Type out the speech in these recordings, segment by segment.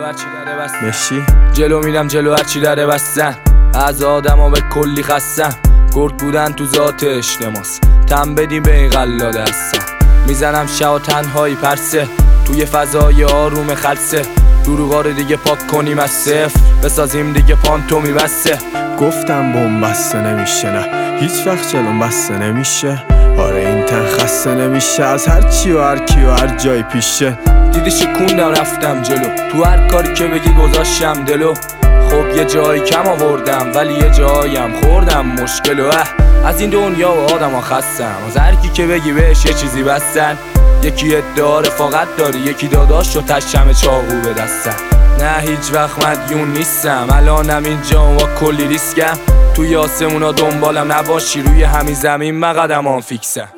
هرچی داره بستن مشی جلو میرم جلو هرچی داره بستن از آدما به کلی خستم گرد بودن تو ذات اشتماس تن بدی به این قلاده هستن میزنم شب تنهایی پرسه توی فضای آروم خلصه دروغا رو دیگه پاک کنیم از صفر بسازیم دیگه پانتومی بسته گفتم بوم بسته نمیشه نه هیچ وقت جلوم بسته نمیشه آره این تن خسته نمیشه از هر چی و هر کی و هر جای پیشه دیدی شکوندم رفتم جلو تو هر کاری که بگی گذاشتم دلو خب یه جایی کم آوردم ولی یه جاییم خوردم مشکلو از این دنیا و آدم ها خستم از هر کی که بگی بهش یه چیزی بستن یکی ادعا رفاقت داره یکی داداش و تشم چاقو به دستن نه هیچ وقت مدیون نیستم الانم اینجا و کلی ریسکم توی آسمونا دنبالم نباشی روی همین زمین من قدمام فیکسم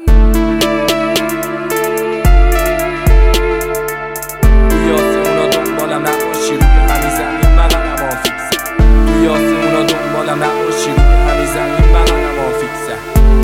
توی آسمونا دنبالم نباشی روی همین زمین من قدمام فیکسم توی آسمونا دنبالم نباشی روی همین زمین من قدمام فیکسم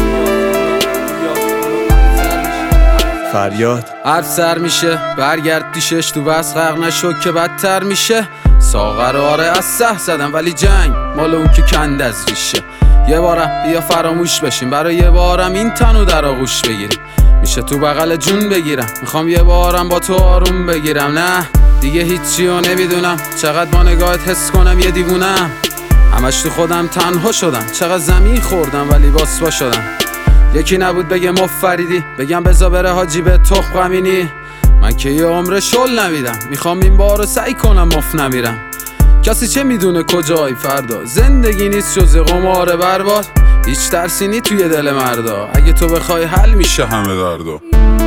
فریاد هر سر میشه برگرد پیشش تو بس غرق نشو که بدتر میشه ساغر آره از سه زدم ولی جنگ مال اون که کند از ریشه یه بارم بیا فراموش بشیم برای یه بارم این تنو در آغوش بگیریم میشه تو بغل جون بگیرم میخوام یه بارم با تو آروم بگیرم نه دیگه هیچی رو نمیدونم چقدر با نگاهت حس کنم یه دیوونم همش تو خودم تنها شدم چقدر زمین خوردم ولی باسوا شدم یکی نبود بگه مفریدی بگم بزا بره حاجی به تخم غمینی من که یه عمر شل نمیدم میخوام این بارو سعی کنم مف نمیرم کسی چه میدونه کجایی فردا زندگی نیست جز قمار برباد هیچ ترسی نی توی دل مردا اگه تو بخوای حل میشه همه دردا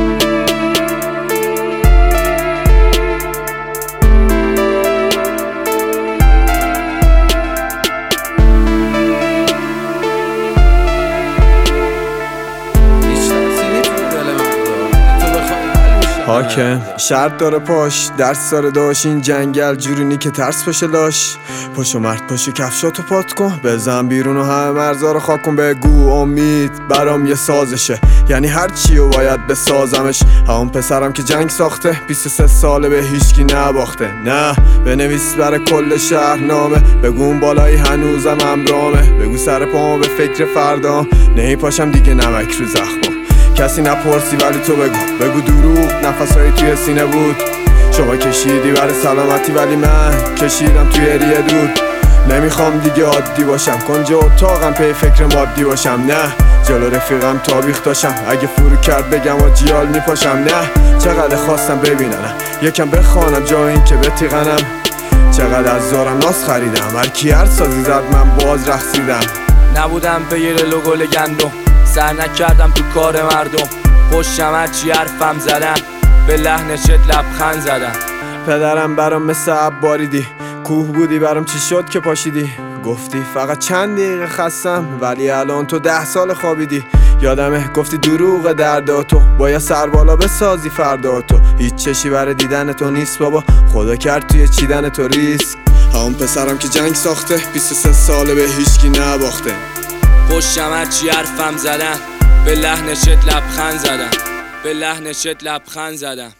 حاکم شرط داره پاش درس داره داشت این جنگل جورونی که ترس پاشه لاش پاشو مرد پاشو کفشاتو پات کن بزن بیرون و همه مرزا رو خاک کن بگو امید برام یه سازشه یعنی هر چیو باید بسازمش همون پسرم که جنگ ساخته 23 ساله به هیچکی نباخته نه بنویس برای کل شهرنامه بگو اون بالایی هنوزم امرامه بگو سر پامو به فکر فردا نهی پاشم دیگه نمک رو زخمم کسی نپرسی ولی تو بگو دروغ نفسایی توی سینه بود شما کشیدی برای سلامتی ولی من کشیدم توی ریه دود نمیخوام دیگه عادی باشم کنج اتاقم پی فکر مادی باشم نه جلو رفیقم تابیخ داشتم اگه فرو کرد بگم و جیال میپاشم نه چقدر خواستم ببیننم یکم بخوانم جا این که بتیغنم چقدر از زارم ناس خریدم هر کی هر سازی زد من باز رقصیدم نبودم پیر لوگو لگندم سر نکردم تو کار مردم پشتم هرچی حرفم زدم به لحن چت لبخند زدم پدرم برام مثل عب باریدی کوه بودی برام چی شد که پاشیدی گفتی فقط چند دقیقه خستم ولی الان تو 10 سال خوابیدی یادمه گفتی دروغ درد تو باید سر بالا بسازی فردا تو هیچ چشی برای دیدن تو نیست بابا خدا کرد توی چیدن تو ریسک همون پسرم که جنگ ساخته 23 ساله به هیچکی نباخته پشتم هرچی حرفم زدم به لحن چت لبخند زدم به لحن چت لبخند زدم